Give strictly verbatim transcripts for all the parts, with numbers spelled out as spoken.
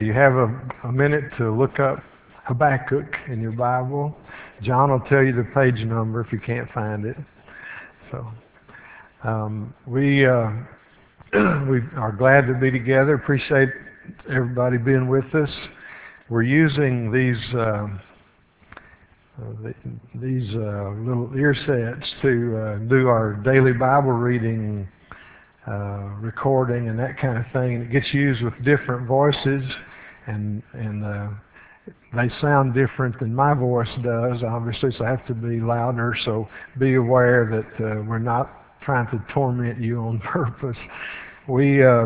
You have a, a minute to look up Habakkuk in your Bible. John will tell you the page number if you can't find it. So um, we uh, we are glad to be together. Appreciate everybody being with us. We're using these uh, uh, these uh, little ear sets to uh, do our daily Bible reading, uh, recording, and that kind of thing. It gets used with different voices, and and uh, they sound different than my voice does, obviously, so I have to be louder. So be aware that uh, we're not trying to torment you on purpose. We uh,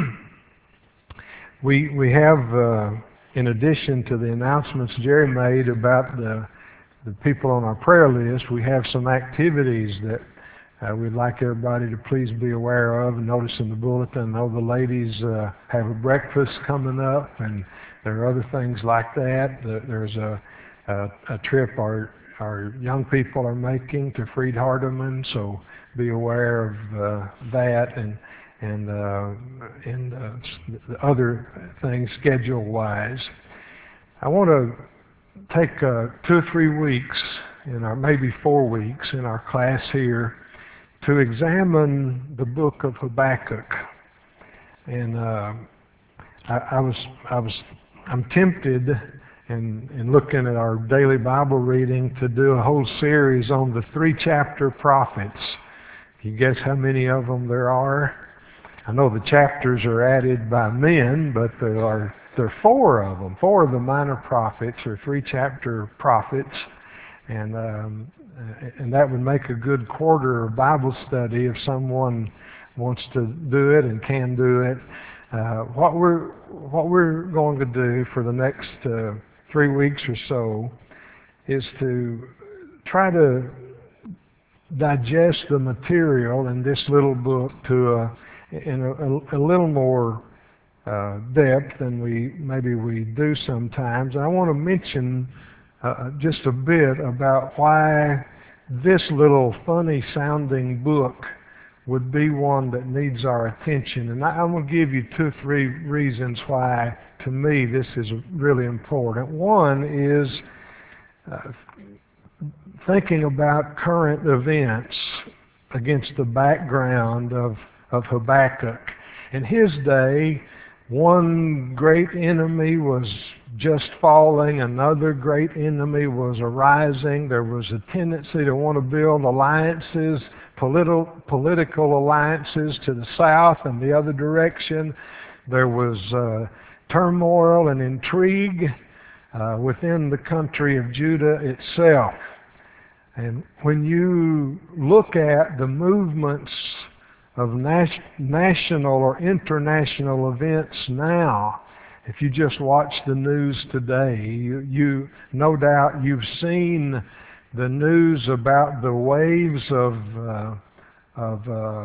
we we have, uh, in addition to the announcements Jerry made about the the people on our prayer list, we have some activities that uh, we'd like everybody to please be aware of. Notice in the bulletin, I know the ladies uh, have a breakfast coming up, and there are other things like that. There's a, a, a trip our, our young people are making to Freed Hardeman, so be aware of uh, that and and uh, and uh, the other things schedule-wise. I want to take uh, two or three weeks, in our maybe four weeks in our class here, to examine the book of Habakkuk. And uh, I, I was I was I'm tempted in in looking at our daily Bible reading to do a whole series on the three chapter prophets. You guess how many of them there are? I know the chapters are added by men, but there are there are four of them. Four of the minor prophets are three chapter prophets, and um, and that would make a good quarter of Bible study if someone wants to do it and can do it. Uh, what we're what we're going to do for the next uh, three weeks or so is to try to digest the material in this little book to a, in a, a, a little more uh, depth than we maybe we do sometimes. And I want to mention uh, just a bit about why this little funny sounding book would be one that needs our attention. And I, I'm going to give you two or three reasons why, to me, this is really important. One is uh, thinking about current events against the background of, of Habakkuk. In his day, one great enemy was just falling, another great enemy was arising. There was a tendency to want to build alliances, political, political alliances to the south and the other direction. There was uh, turmoil and intrigue uh, within the country of Judah itself. And when you look at the movements of nas- national or international events now, if you just watch the news today, you, you no doubt you've seen the news about the waves of uh, of uh,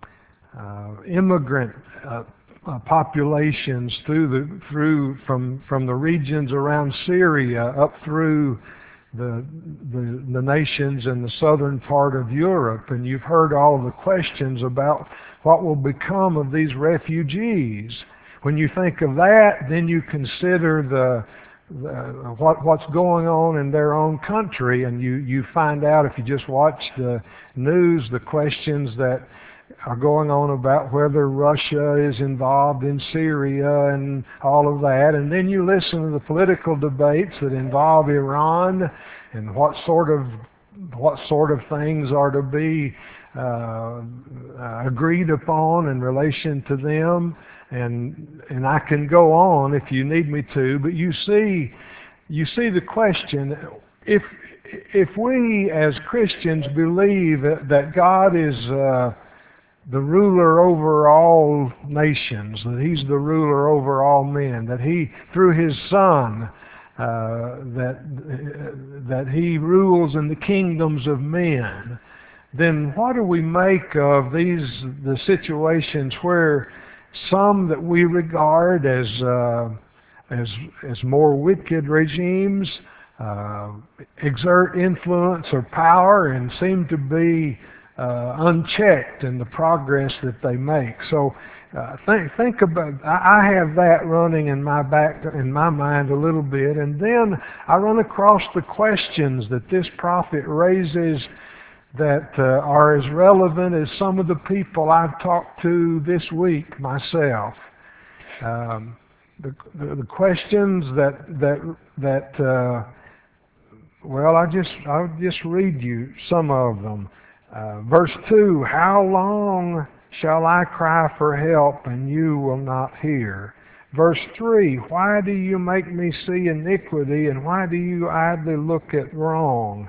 uh, immigrant uh, uh, populations through the through from from the regions around Syria up through The, the the nations in the southern part of Europe, and you've heard all of the questions about what will become of these refugees. When you think of that, then you consider the, the what what's going on in their own country, and you you find out, if you just watch the news, the questions that are going on about whether Russia is involved in Syria and all of that. And then you listen to the political debates that involve Iran and what sort of what sort of things are to be uh, agreed upon in relation to them. And and I can go on if you need me to, but you see you see the question, if if we as Christians believe that God is uh, the ruler over all nations, that he's the ruler over all men, that he, through his Son, uh, that uh, that he rules in the kingdoms of men, then what do we make of these the situations where some that we regard as uh, as as more wicked regimes uh, exert influence or power and seem to be Uh, unchecked in the progress that they make? So Uh, think think about. I, I have that running in my back in my mind a little bit, and then I run across the questions that this prophet raises that uh, are as relevant as some of the people I've talked to this week myself. Um, the, the the questions that that that. Uh, Well, I just I'll just read you some of them. Uh, verse two: How long shall I cry for help, and you will not hear? Verse three: Why do you make me see iniquity, and why do you idly look at wrong?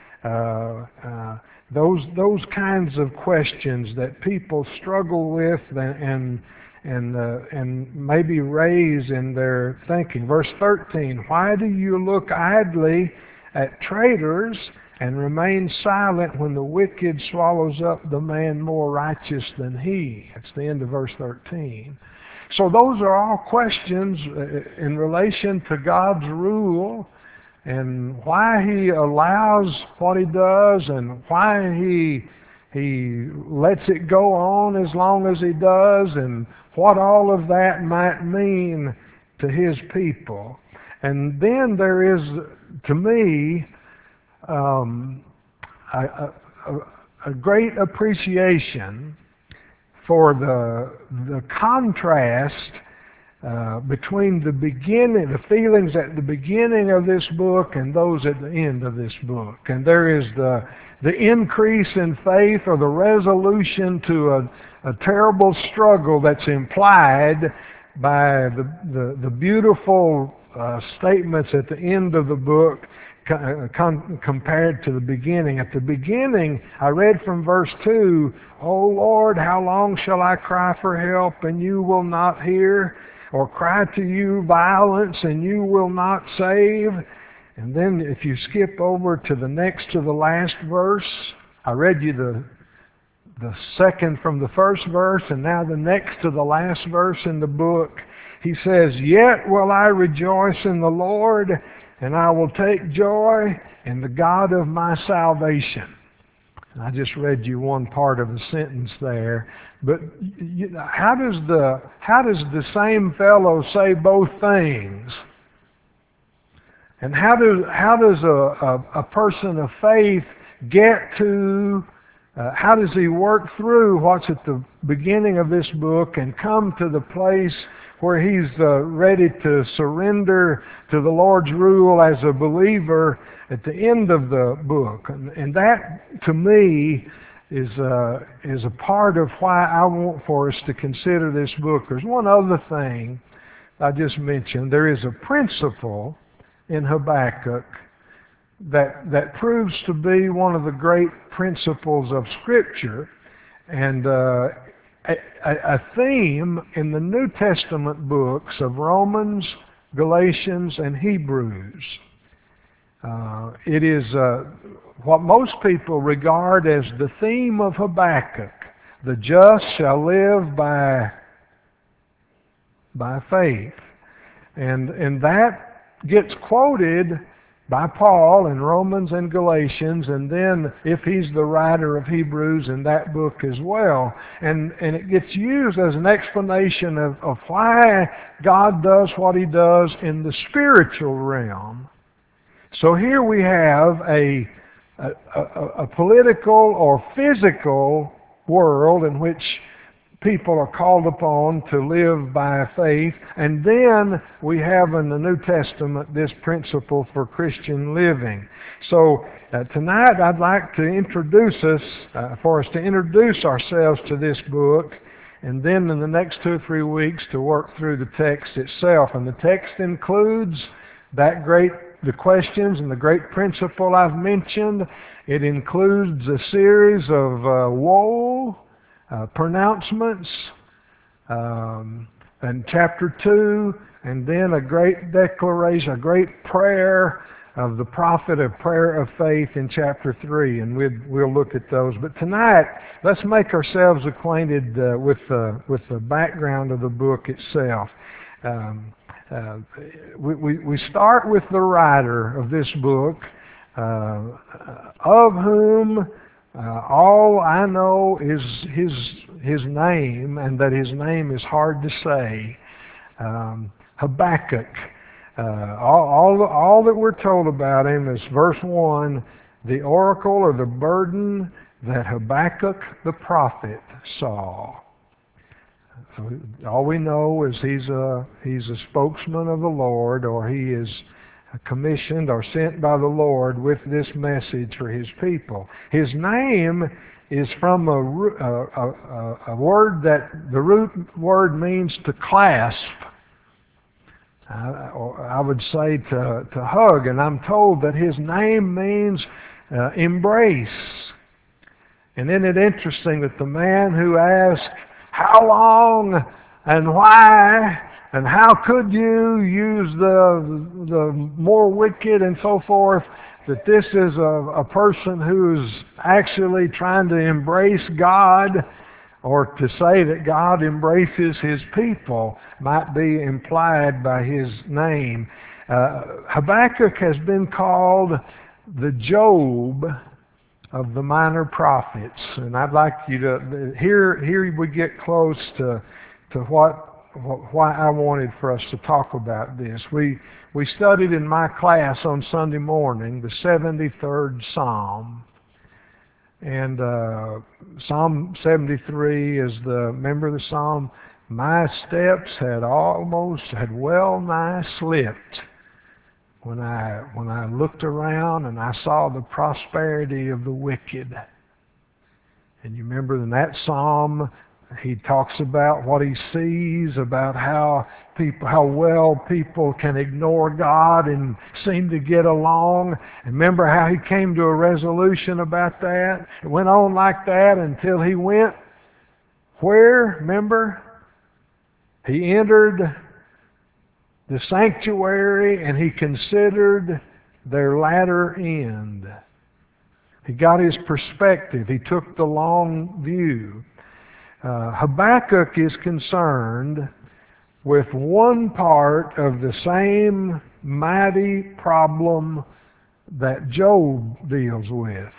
Uh, uh, those those kinds of questions that people struggle with and and and, uh, and maybe raise in their thinking. Verse thirteen: Why do you look idly at traitors and remain silent when the wicked swallows up the man more righteous than he? That's the end of verse thirteen. So those are all questions in relation to God's rule and why He allows what He does and why He He lets it go on as long as He does and what all of that might mean to His people. And then there is, to me, um, a, a, a great appreciation for the the contrast uh, between the beginning, the feelings at the beginning of this book and those at the end of this book. And there is the the increase in faith or the resolution to a, a terrible struggle that's implied by the the, the beautiful Uh, statements at the end of the book com- compared to the beginning. At the beginning, I read from verse two, "O Lord, how long shall I cry for help, and you will not hear? Or cry to you violence, and you will not save?" And then if you skip over to the next to the last verse, I read you the the second from the first verse, and now the next to the last verse in the book. He says, "Yet will I rejoice in the Lord, and I will take joy in the God of my salvation." And I just read you one part of the sentence there. But you, how does the how does the same fellow say both things? And how does how does a, a, a person of faith get to uh, how does he work through what's at the beginning of this book and come to the place where he's uh, ready to surrender to the Lord's rule as a believer at the end of the book? And, and that, to me, is uh, is a part of why I want for us to consider this book. There's one other thing I just mentioned. There is a principle in Habakkuk that that proves to be one of the great principles of Scripture, and uh, A, a theme in the New Testament books of Romans, Galatians, and Hebrews. Uh, it is uh, what most people regard as the theme of Habakkuk. The just shall live by by faith. And, and that gets quoted by Paul in Romans and Galatians, and then if he's the writer of Hebrews in that book as well. And, and it gets used as an explanation of, of why God does what He does in the spiritual realm. So here we have a, a, a, a political or physical world in which people are called upon to live by faith. And then we have in the New Testament this principle for Christian living. So uh, tonight I'd like to introduce us, uh, for us to introduce ourselves to this book, and then in the next two or three weeks to work through the text itself. And the text includes that great, the questions and the great principle I've mentioned. It includes a series of uh, woe, Uh, pronouncements, um, in chapter two, and then a great declaration, a great prayer of the prophet, a prayer of faith in chapter three, and we'd, we'll look at those. But tonight, let's make ourselves acquainted uh, with, uh, with the background of the book itself. Um, uh, we, we, we start with the writer of this book, uh, of whom Uh, all I know is his his name, and that his name is hard to say. Um, Habakkuk. Uh, all, all, all that we're told about him is verse one, the oracle or the burden that Habakkuk the prophet saw. So all we know is he's a, he's a spokesman of the Lord, or he is commissioned or sent by the Lord with this message for his people. His name is from a, a, a, a word that the root word means to clasp. I, I would say to, to hug, and I'm told that his name means uh, embrace. And isn't it interesting that the man who asked, how long and why and how could you use the, the more wicked and so forth, that this is a, a person who's actually trying to embrace God, or to say that God embraces his people might be implied by his name. Uh, Habakkuk has been called the Job of the minor prophets, and I'd like you to here. Here we get close to to what why I wanted for us to talk about this. We we studied in my class on Sunday morning the seventy-third Psalm. And uh, Psalm seventy-three is the, remember the Psalm? My steps had almost, had well nigh slipped when I, when I looked around and I saw the prosperity of the wicked. And you remember in that Psalm, he talks about what he sees, about how people, how well people can ignore God and seem to get along. And remember how he came to a resolution about that? It went on like that until he went where? Remember? He entered the sanctuary and he considered their latter end. He got his perspective. He took the long view. Uh, Habakkuk is concerned with one part of the same mighty problem that Job deals with.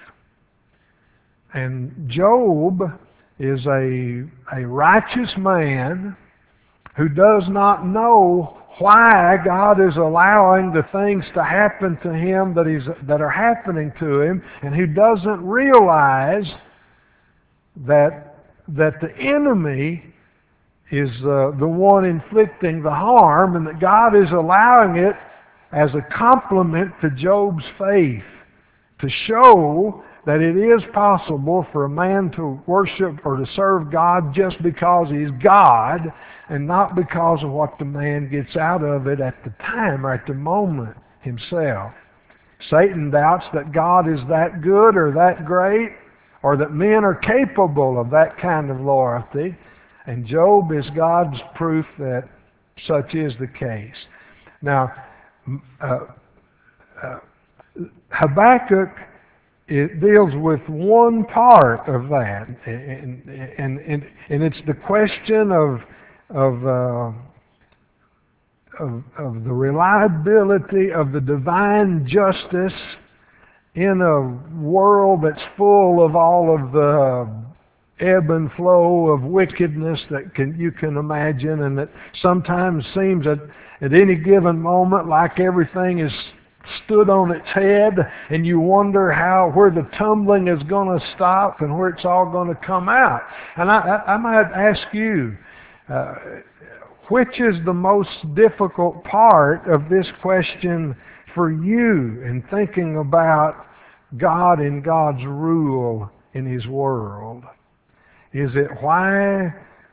And Job is a, a righteous man who does not know why God is allowing the things to happen to him that, he's, that are happening to him, and who doesn't realize that that the enemy is uh, the one inflicting the harm, and that God is allowing it as a compliment to Job's faith, to show that it is possible for a man to worship or to serve God just because he's God, and not because of what the man gets out of it at the time or at the moment himself. Satan doubts that God is that good or that great, or that men are capable of that kind of loyalty. And Job is God's proof that such is the case. Now, uh, uh, Habakkuk, it deals with one part of that, and, and, and, and it's the question of, of, uh, of, of the reliability of the divine justice in a world that's full of all of the ebb and flow of wickedness that can, you can imagine, and that sometimes seems at, at any given moment like everything is stood on its head, and you wonder how where the tumbling is going to stop and where it's all going to come out. And I, I, I might ask you, uh, which is the most difficult part of this question for you in thinking about God and God's rule in His world? Is it why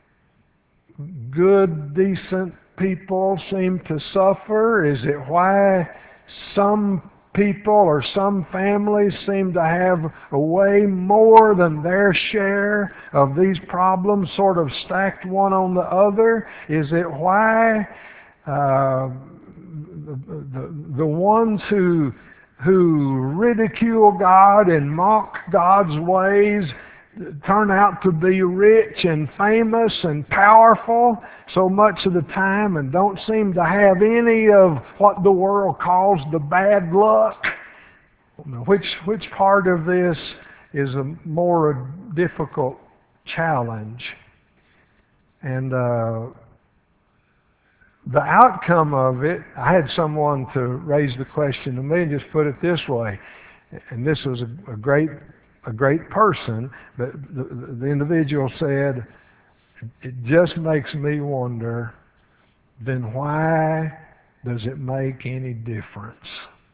good, decent people seem to suffer? Is it why some people or some families seem to have a way more than their share of these problems sort of stacked one on the other? Is it why uh, the, the, the ones who who ridicule God and mock God's ways turn out to be rich and famous and powerful so much of the time, and don't seem to have any of what the world calls the bad luck? Which which part of this is a more difficult challenge. And uh, the outcome of it, I had someone to raise the question to me and just put it this way, and this was a, a great a great person, but the, the individual said, it just makes me wonder, then why does it make any difference?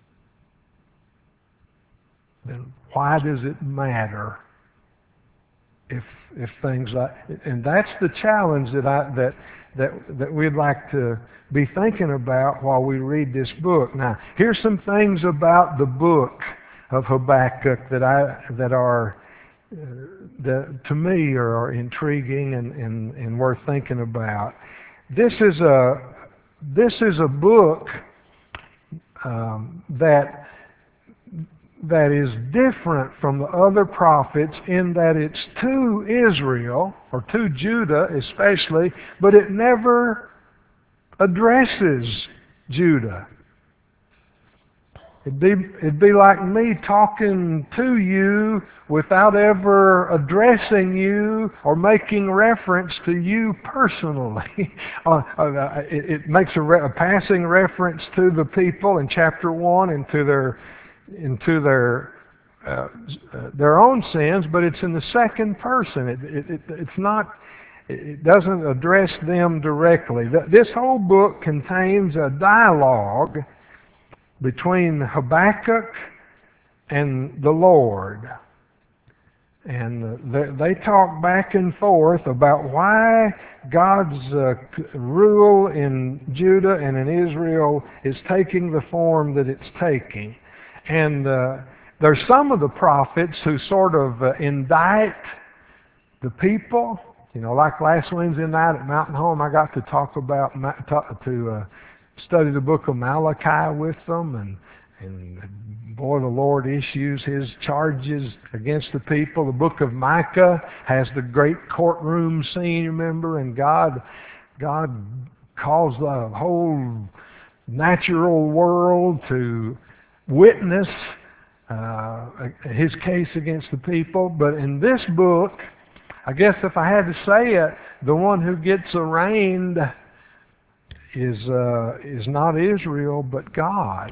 Then why does it matter if if things like, and that's the challenge that I that that that we'd like to be thinking about while we read this book. Now, here's some things about the book of Habakkuk that I that are uh, that to me are, are intriguing and, and, and worth thinking about. This is a this is a book um, that that is different from the other prophets in that it's to Israel, or to Judah especially, but it never addresses Judah. It'd be, it'd be like me talking to you without ever addressing you or making reference to you personally. uh, uh, it, it makes a, re- a passing reference to the people in chapter one and to their into their uh, their own sins, but it's in the second person. It, it, it, it's not. It doesn't address them directly. This whole book contains a dialogue between Habakkuk and the Lord, and they, they talk back and forth about why God's uh, rule in Judah and in Israel is taking the form that it's taking. And uh, there's some of the prophets who sort of uh, indict the people. You know, like last Wednesday night at Mountain Home, I got to talk about, to uh, study the book of Malachi with them. And, and boy, the Lord issues His charges against the people. The book of Micah has the great courtroom scene, remember? And God, God calls the whole natural world to witness uh, His case against the people. But in this book, I guess if I had to say it, the one who gets arraigned is uh, is not Israel, but God.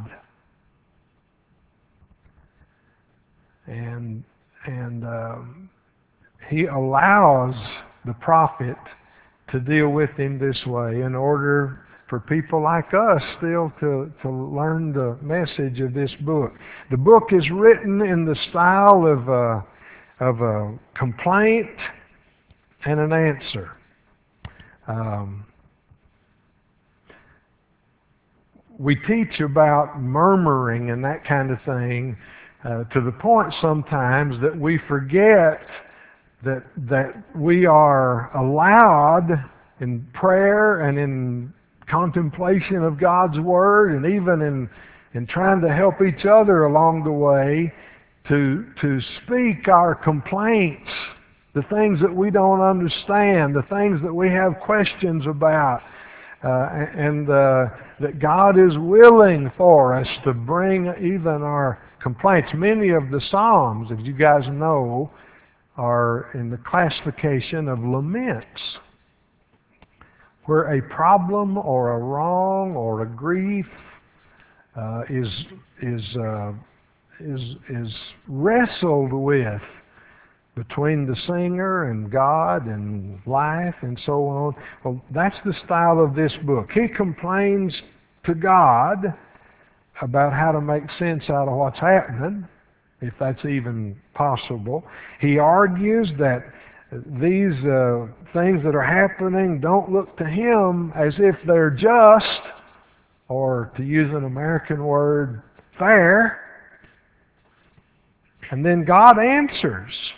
And and um, He allows the prophet to deal with him this way in order for people like us still to, to learn the message of this book. The book is written in the style of a, of a complaint and an answer. Um, we teach about murmuring and that kind of thing uh, to the point sometimes that we forget that that we are allowed in prayer and in contemplation of God's Word, and even in in trying to help each other along the way, to to speak our complaints, the things that we don't understand, the things that we have questions about, uh, and uh, that God is willing for us to bring even our complaints. Many of the Psalms, as you guys know, are in the classification of laments, where a problem or a wrong or a grief uh, is is uh, is is wrestled with between the singer and God and life and so on. Well, that's the style of this book. He complains to God about how to make sense out of what's happening, if that's even possible. He argues that these uh, things that are happening don't look to him as if they're just, or to use an American word, fair. And then God answers.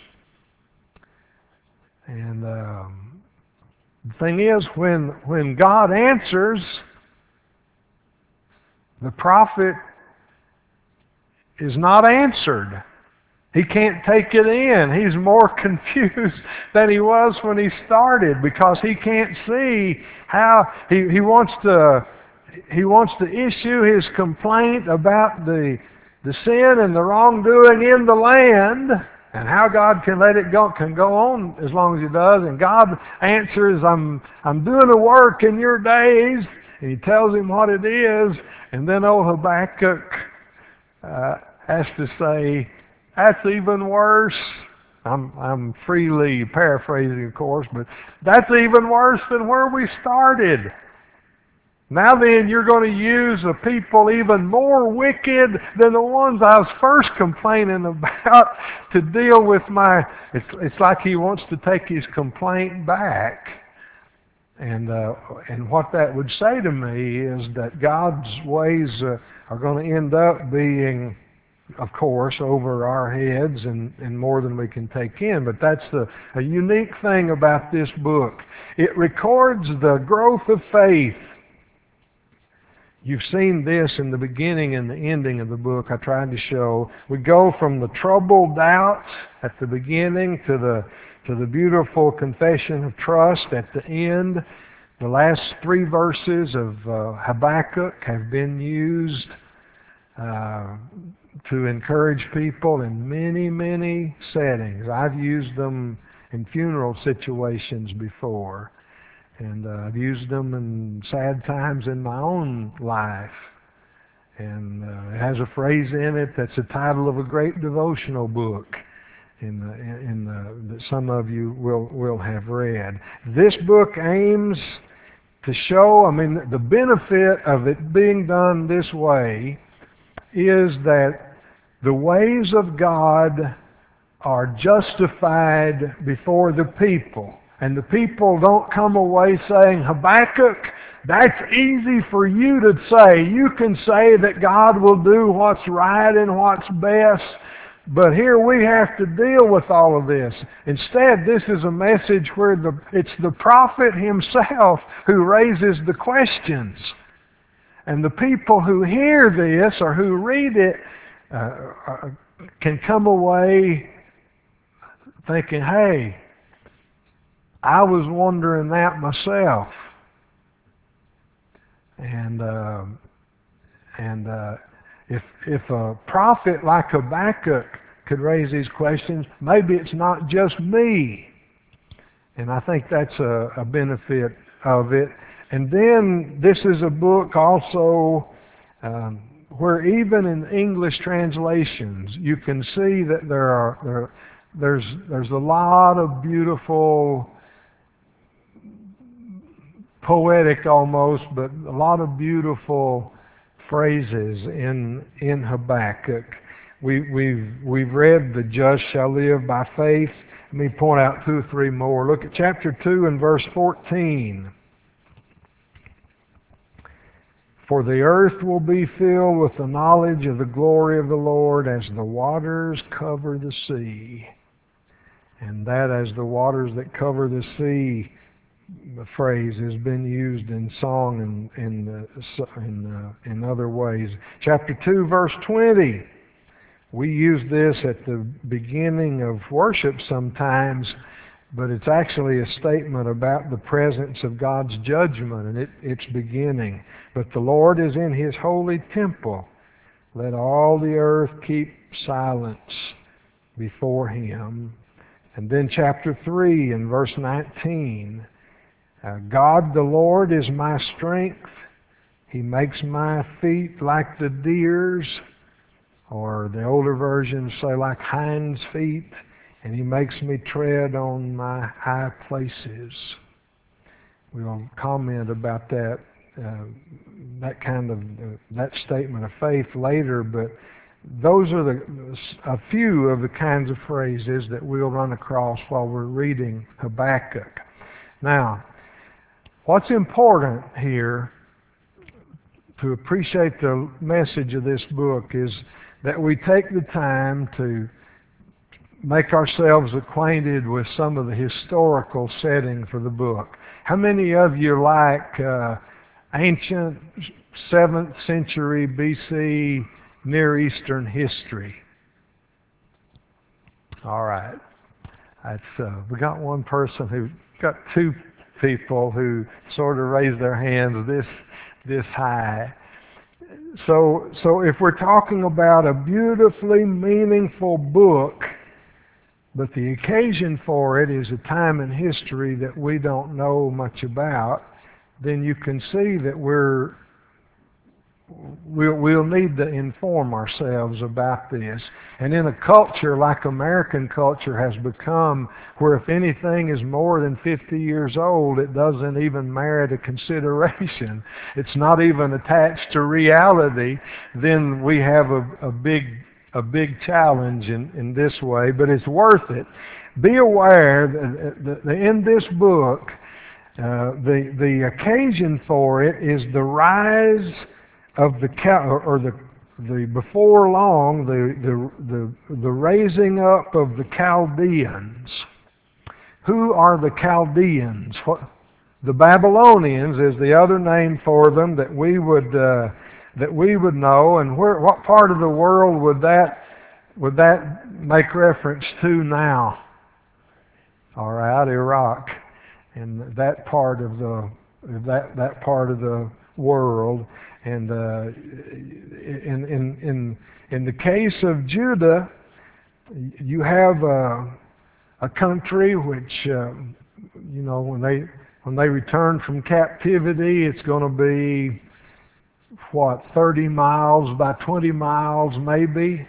And um, the thing is, when when God answers, the prophet is not answered. He can't take it in. He's more confused than he was when he started, because he can't see how he, he wants to he wants to issue his complaint about the the sin and the wrongdoing in the land, and how God can let it go, can go on as long as He does. And God answers, I'm, I'm doing a work in your days. And He tells him what it is. And then old Habakkuk uh, has to say, that's even worse. I'm, I'm freely paraphrasing, of course, but that's even worse than where we started. Now then, you're going to use a people even more wicked than the ones I was first complaining about to deal with my... It's, it's like he wants to take his complaint back. And, uh, and what that would say to me is that God's ways uh, are going to end up being, of course, over our heads and, and more than we can take in. But that's the, a unique thing about this book. It records the growth of faith. You've seen this in the beginning and the ending of the book. I tried to show. We go from the troubled doubts at the beginning to the to the beautiful confession of trust at the end. The last three verses of uh, Habakkuk have been used uh, to encourage people in many, many settings. I've used them in funeral situations before. And uh, I've used them in sad times in my own life. And uh, it has a phrase in it that's the title of a great devotional book in the, in the, that some of you will, will have read. This book aims to show, I mean, the benefit of it being done this way is that the ways of God are justified before the people. And the people don't come away saying, Habakkuk, that's easy for you to say. You can say that God will do what's right and what's best, but here we have to deal with all of this. Instead, this is a message where the, it's the prophet himself who raises the questions. And the people who hear this or who read it uh, can come away thinking, hey, I was wondering that myself. And uh, and uh, if if a prophet like Habakkuk could raise these questions, maybe it's not just me. And I think that's a, a benefit of it. And then this is a book also um, where even in English translations you can see that there are there, there's there's a lot of beautiful, poetic almost, but a lot of beautiful phrases in in Habakkuk. We, we've we've read the just shall live by faith. Let me point out two or three more. Look at chapter two and verse fourteen. For the earth will be filled with the knowledge of the glory of the Lord as the waters cover the sea. And that as the waters that cover the sea, the phrase has been used in song and in in, uh, in other ways. Chapter two, verse twenty. We use this at the beginning of worship sometimes, but it's actually a statement about the presence of God's judgment and it, its beginning. But the Lord is in His holy temple. Let all the earth keep silence before Him. And then chapter three and verse nineteen. Uh, God the Lord is my strength. He makes my feet like the deer's, or the older versions say like hinds feet, and He makes me tread on my high places. We'll comment about that, uh, that kind of, uh, that statement of faith later, but those are the, a few of the kinds of phrases that we'll run across while we're reading Habakkuk. Now, what's important here to appreciate the message of this book is that we take the time to make ourselves acquainted with some of the historical setting for the book. How many of you like uh, ancient seventh century B C Near Eastern history? All right. That's, uh, we got one person who, got two people who sort of raised their hands this this high. So, so if we're talking about a beautifully meaningful book but the occasion for it is a time in history that we don't know much about, then you can see that we're We'll, we'll need to inform ourselves about this. And in a culture like American culture has become, where if anything is more than fifty years old, it doesn't even merit a consideration. It's not even attached to reality. Then we have a, a big a big challenge in, in this way, but it's worth it. Be aware that, that in this book, uh, the, the occasion for it is the rise of the or the the before long the the the the raising up of the Chaldeans. Who are the Chaldeans? What, the Babylonians is the other name for them that we would uh, that we would know. And where what part of the world would that would that make reference to now? All right, Iraq, and that part of the that that part of the world. And uh, in, in, in, in the case of Judah, you have uh, a country which, uh, you know, when they when they return from captivity, it's going to be, what, thirty miles by twenty miles maybe.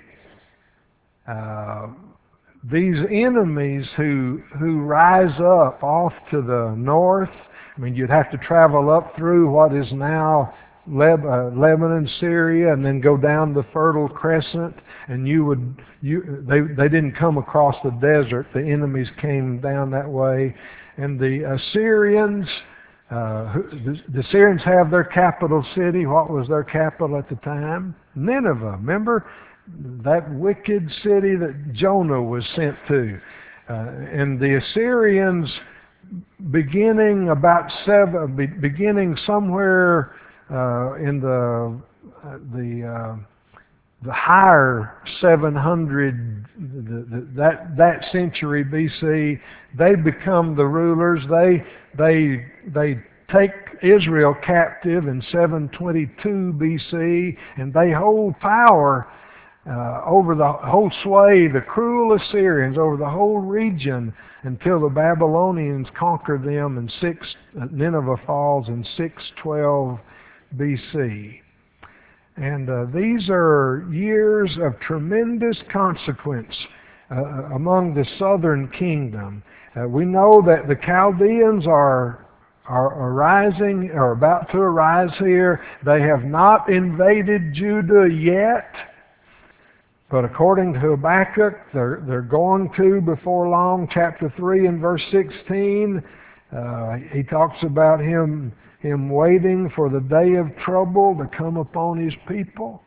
Uh, these enemies who who rise up off to the north, I mean, you'd have to travel up through what is now Leb, uh, Lebanon, Syria, and then go down the Fertile Crescent, and you would you they they didn't come across the desert. The enemies came down that way, and the Assyrians. Uh, who, the, the Assyrians have their capital city. What was their capital at the time? Nineveh. Remember that wicked city that Jonah was sent to, uh, and the Assyrians, beginning about seven, be, beginning somewhere. Uh, in the uh, the uh, the higher seven hundred the, the, that that century B C, they become the rulers. They they they take Israel captive in seven twenty-two B C, and they hold power uh, over the whole sway, the cruel Assyrians over the whole region until the Babylonians conquer them, and six uh, Nineveh falls in six twelve B C. And uh, these are years of tremendous consequence uh, among the southern kingdom. Uh, we know that the Chaldeans are are arising, or about to arise here. They have not invaded Judah yet, but according to Habakkuk, they're, they're going to before long. Chapter three and verse sixteen, uh, he talks about him Him waiting for the day of trouble to come upon His people.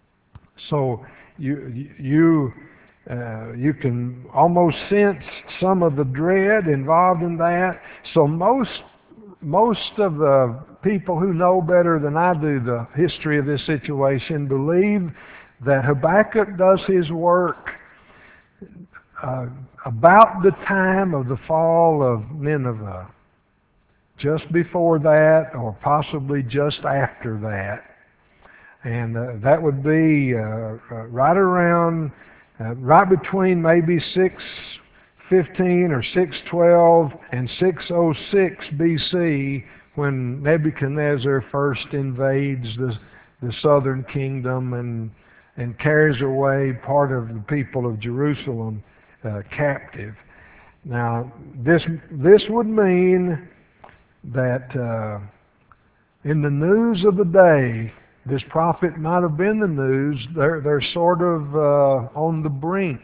So you you uh, you can almost sense some of the dread involved in that. So most most of the people who know better than I do the history of this situation believe that Habakkuk does his work uh, about the time of the fall of Nineveh. Just before that, or possibly just after that. And uh, that would be uh, uh, right around, uh, right between maybe six fifteen or six twelve and six oh six B C, when Nebuchadnezzar first invades the, the southern kingdom and, and carries away part of the people of Jerusalem uh, captive. Now, this, this would mean that uh, in the news of the day, this prophet might have been the news. They're, they're sort of uh, on the brink.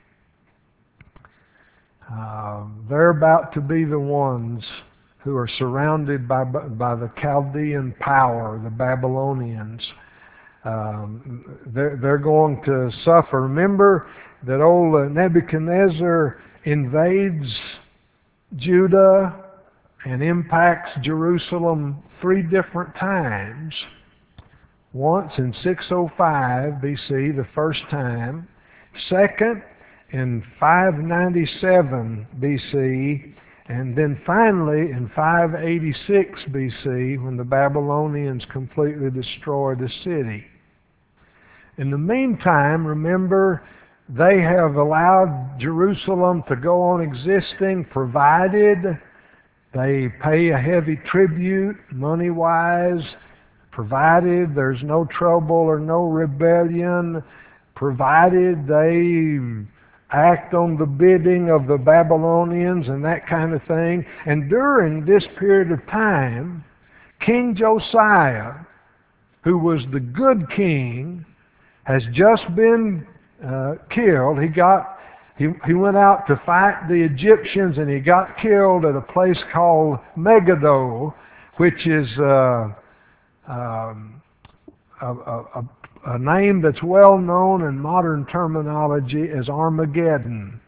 Uh, they're about to be the ones who are surrounded by, by the Chaldean power, the Babylonians. Um, they're, they're going to suffer. Remember that old Nebuchadnezzar invades Judah and impacts Jerusalem three different times. Once in six oh five B C, the first time. Second, in five ninety-seven B C. And then finally in five eighty-six B C, when the Babylonians completely destroy the city. In the meantime, remember they have allowed Jerusalem to go on existing, provided they pay a heavy tribute, money-wise, provided there's no trouble or no rebellion, provided they act on the bidding of the Babylonians and that kind of thing. And during this period of time, King Josiah, who was the good king, has just been uh, killed. He got he he went out to fight the Egyptians, and he got killed at a place called Megiddo, which is uh, um, a, a, a name that's well known in modern terminology as Armageddon.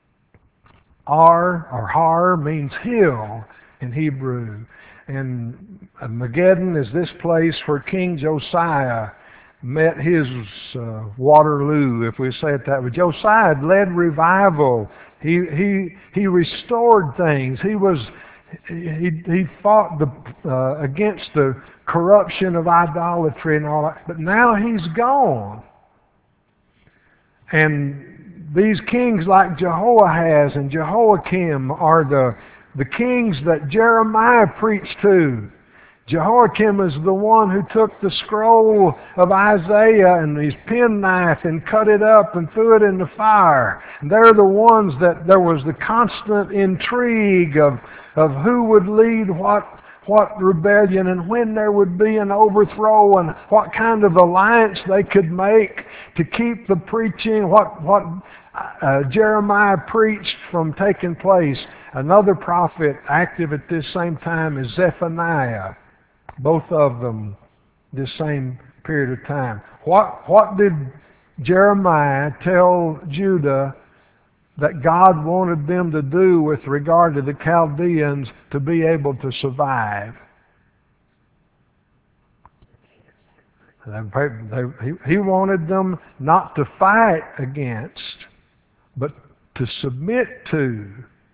Ar or Har means hill in Hebrew, and Armageddon is this place where King Josiah met his uh, Waterloo, if we say it that way. Josiah had led revival. He he he restored things. He was he he fought the uh, against the corruption of idolatry and all that. But now he's gone, and these kings like Jehoahaz and Jehoiakim are the the kings that Jeremiah preached to. Jehoiakim is the one who took the scroll of Isaiah and his penknife and cut it up and threw it in the fire. And they're the ones that there was the constant intrigue of, of who would lead what, what rebellion and when there would be an overthrow and what kind of alliance they could make to keep the preaching, what, what uh, Jeremiah preached from taking place. Another prophet active at this same time is Zephaniah. Both of them this same period of time. What, what did Jeremiah tell Judah that God wanted them to do with regard to the Chaldeans to be able to survive? He wanted them not to fight against, but to submit to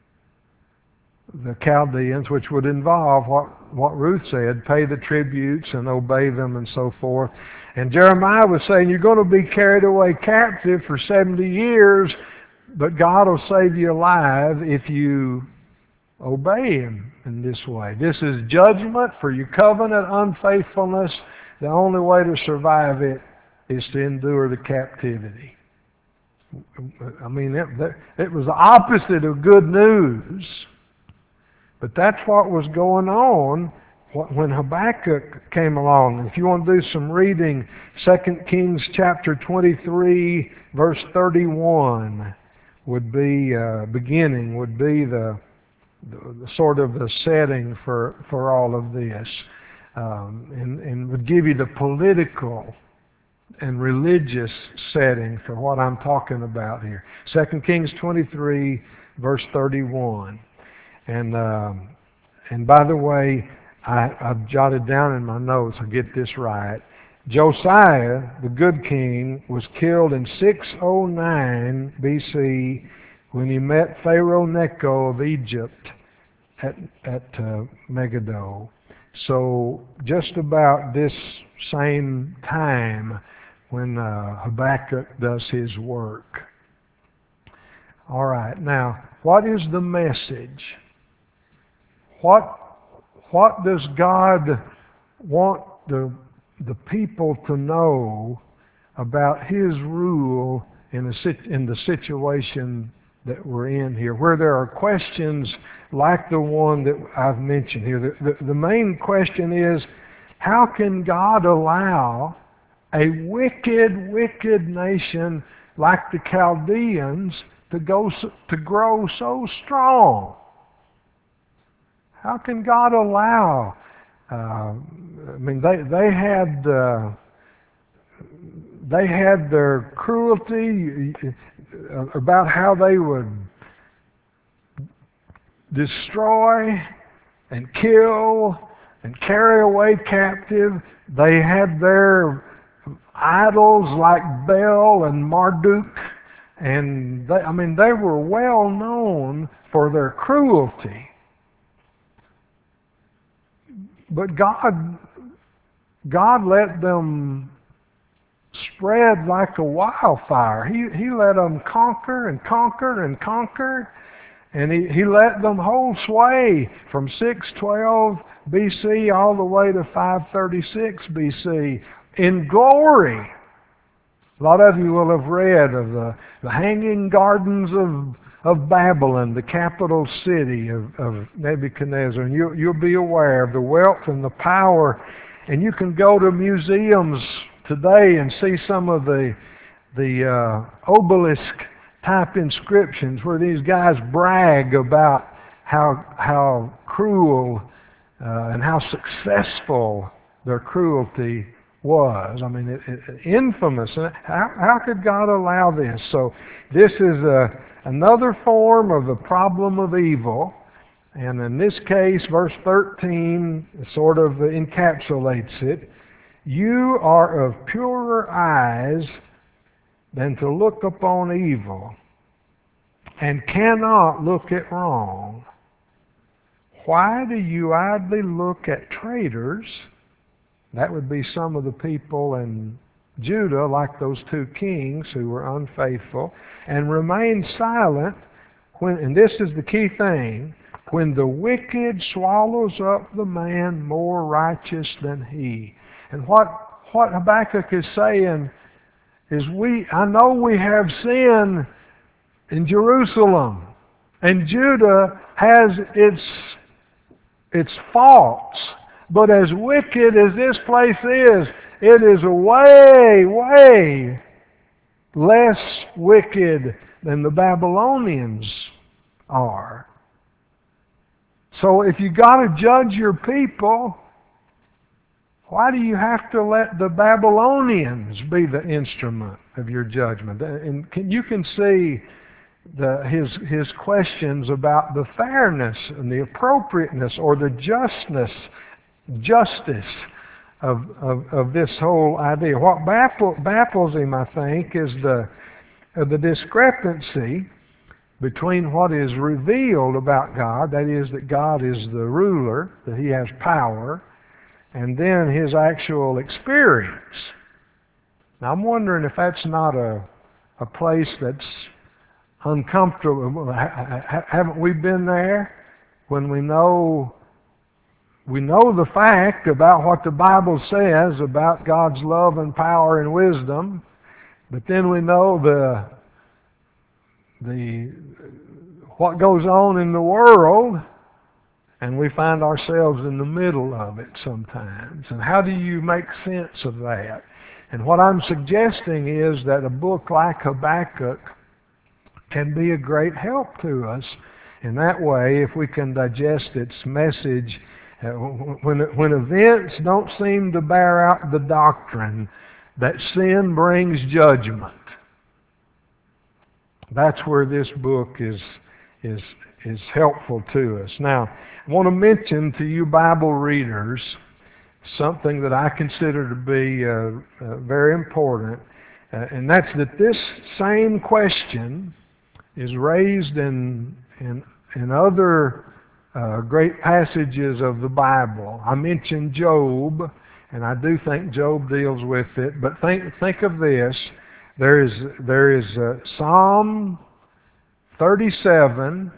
the Chaldeans, which would involve what, what Ruth said, pay the tributes and obey them and so forth. And Jeremiah was saying, you're going to be carried away captive for seventy years, but God will save you alive if you obey Him in this way. This is judgment for your covenant unfaithfulness. The only way to survive it is to endure the captivity. I mean, it, it was the opposite of good news. But that's what was going on when Habakkuk came along. If you want to do some reading, Second Kings chapter twenty-three, verse thirty-one would be, uh, beginning, would be the, the, the sort of the setting for, for all of this. Um, and, and would give you the political and religious setting for what I'm talking about here. Second Kings twenty-three, verse thirty-one. And um, and by the way, I, I've jotted down in my notes, I'll get this right. Josiah, the good king, was killed in six oh nine B C when he met Pharaoh Necho of Egypt at, at uh, Megiddo. So just about this same time when uh, Habakkuk does his work. All right, now, what is the message? What, what does God want the, the people to know about His rule in the, in the situation that we're in here, where there are questions like the one that I've mentioned here? The, the, the main question is, how can God allow a wicked, wicked nation like the Chaldeans to go to grow so strong? How can God allow? Uh, I mean, they they had uh, they had their cruelty about how they would destroy and kill and carry away captive. They had their idols like Baal and Marduk, and they, I mean, they were well known for their cruelty. But God, God let them spread like a wildfire. He, he let them conquer and conquer and conquer, and he, he let them hold sway from six twelve B C all the way to five thirty-six B C in glory. A lot of you will have read of the, the hanging gardens of, of Babylon, the capital city of, of Nebuchadnezzar, and you, you'll be aware of the wealth and the power. And you can go to museums today and see some of the, the uh, obelisk type inscriptions where these guys brag about how, how cruel uh, and how successful their cruelty was. I mean, it, it, infamous. How, how could God allow this? So this is a, another form of the problem of evil. And in this case, verse thirteen sort of encapsulates it. You are of purer eyes than to look upon evil, and cannot look at wrong. Why do you idly look at traitors? That would be some of the people in Judah, like those two kings who were unfaithful, and remain silent when, and this is the key thing, when the wicked swallows up the man more righteous than he. And what, what Habakkuk is saying is, we, I know we have sin in Jerusalem, and Judah has its, its faults. But as wicked as this place is, it is way, way less wicked than the Babylonians are. So if you got to judge your people, why do you have to let the Babylonians be the instrument of your judgment? And can, you can see the, his, his questions about the fairness and the appropriateness or the justness justice of, of, of this whole idea. What baffle, baffles him, I think, is the, uh, the discrepancy between what is revealed about God, that is, that God is the ruler, that He has power, and then His actual experience. Now, I'm wondering if that's not a, a place that's uncomfortable. Haven't we been there when we know We know the fact about what the Bible says about God's love and power and wisdom, but then we know the, the, what goes on in the world, and we find ourselves in the middle of it sometimes. And how do you make sense of that? And what I'm suggesting is that a book like Habakkuk can be a great help to us in that way if we can digest its message. When, when events don't seem to bear out the doctrine that sin brings judgment, that's where this book is, is, is helpful to us. Now, I want to mention to you Bible readers something that I consider to be uh, uh, very important, uh, and that's that this same question is raised in, in, in other Uh, great passages of the Bible. I mentioned Job, and I do think Job deals with it, but think think of this. There is there is uh, Psalm thirty-seven.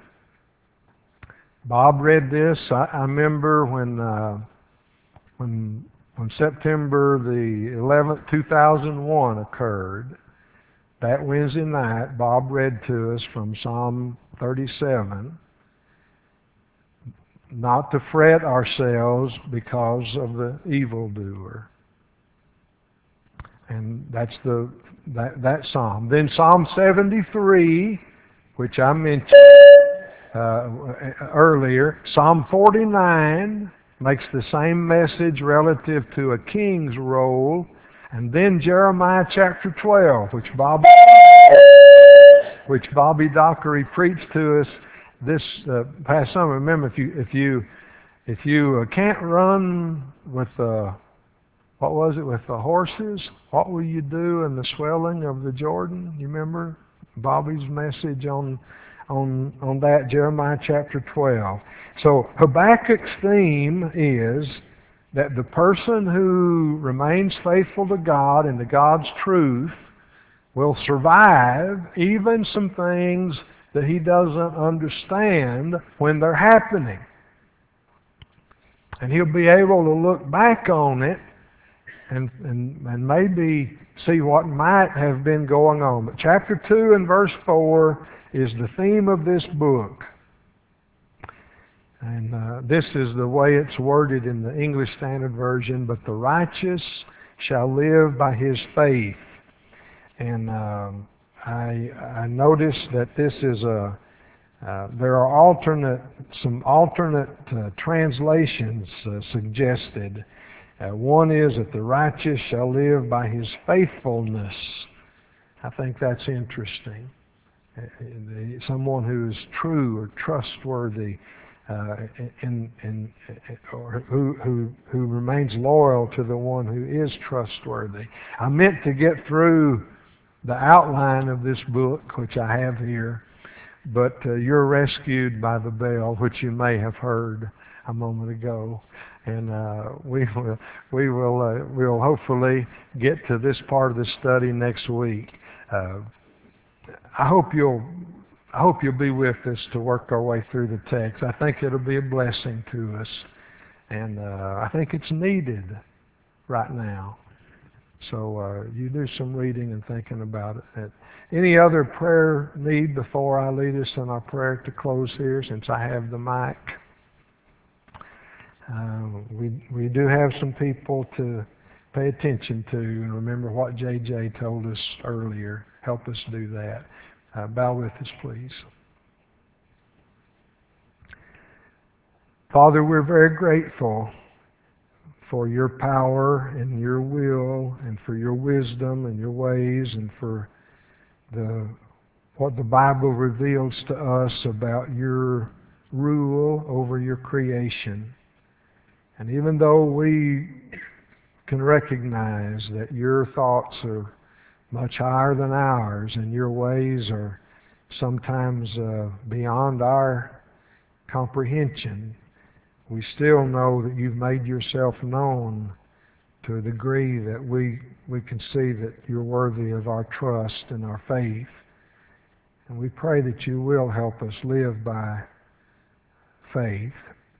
Bob read this. I, I remember when uh, when when September the eleventh, two thousand one occurred. That Wednesday night, Bob read to us from Psalm thirty-seven. Not to fret ourselves because of the evildoer. And that's the that, that psalm. Then Psalm seventy-three, which I mentioned uh, earlier. Psalm forty-nine makes the same message relative to a king's role. And then Jeremiah chapter twelve, which Bobby, which Bobby Dockery preached to us this uh, past summer. Remember, if you if you if you uh, can't run with uh, what was it with the horses, what will you do in the swelling of the Jordan? You remember Bobby's message on on on that, Jeremiah chapter twelve. So Habakkuk's theme is that the person who remains faithful to God and to God's truth will survive even some things that he doesn't understand when they're happening. And he'll be able to look back on it and, and, and maybe see what might have been going on. But chapter two and verse four is the theme of this book. And uh, this is the way it's worded in the English Standard Version. But the righteous shall live by his faith. And um, I, I noticed that this is a, uh, there are alternate, some alternate uh, translations uh, suggested. Uh, one is that the righteous shall live by his faithfulness. I think that's interesting. Uh, someone who is true or trustworthy, uh, in, in, or who, who, who remains loyal to the one who is trustworthy. I meant to get through the outline of this book, which I have here, but uh, you're rescued by the bell, which you may have heard a moment ago. And uh, we will, we will, uh, we'll hopefully get to this part of the study next week. Uh, I hope you'll, I hope you'll be with us to work our way through the text. I think it'll be a blessing to us, and uh, I think it's needed right now. So uh, you do some reading and thinking about it. Any other prayer need before I lead us in our prayer to close here, since I have the mic? Uh, we we do have some people to pay attention to, and remember what J J told us earlier. Help us do that. Uh, bow with us, please. Father, we're very grateful for your power and your will, and for your wisdom and your ways, and for the what the Bible reveals to us about your rule over your creation. And even though we can recognize that your thoughts are much higher than ours, and your ways are sometimes uh, beyond our comprehension, we still know that you've made yourself known to a degree that we we can see that you're worthy of our trust and our faith. And we pray that you will help us live by faith.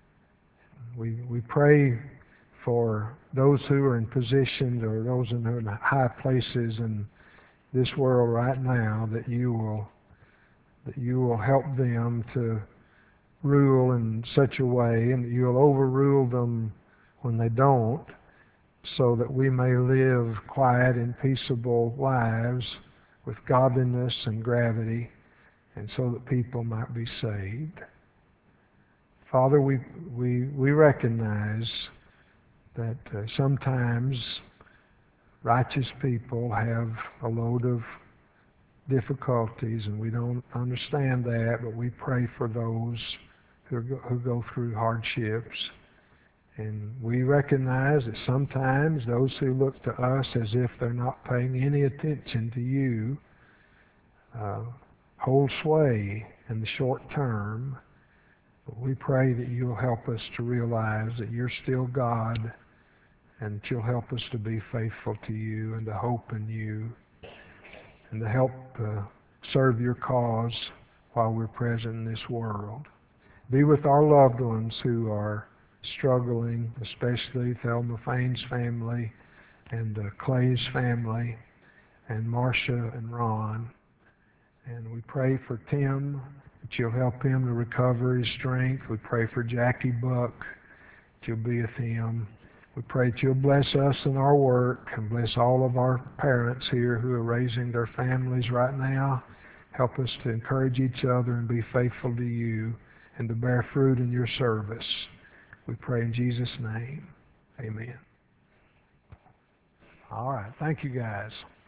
We we pray for those who are in positions, or those who are in high places in this world right now, that you will that you will help them to rule in such a way, and that you'll overrule them when they don't, so that we may live quiet and peaceable lives with godliness and gravity, and so that people might be saved. Father, we we we recognize that uh, sometimes righteous people have a load of difficulties, and we don't understand that, but we pray for those who go, who go through hardships. And we recognize that sometimes those who look to us as if they're not paying any attention to you uh, hold sway in the short term. But we pray that you'll help us to realize that you're still God, and that you'll help us to be faithful to you and to hope in you, and to help uh, serve your cause while we're present in this world. Be with our loved ones who are struggling, especially Thelma Fain's family, and uh, Clay's family, and Marcia and Ron. And we pray for Tim, that you'll help him to recover his strength. We pray for Jackie Buck, that you'll be with him. We pray that you'll bless us in our work, and bless all of our parents here who are raising their families right now. Help us to encourage each other and be faithful to you, and to bear fruit in your service. We pray in Jesus' name. Amen. All right. Thank you, guys.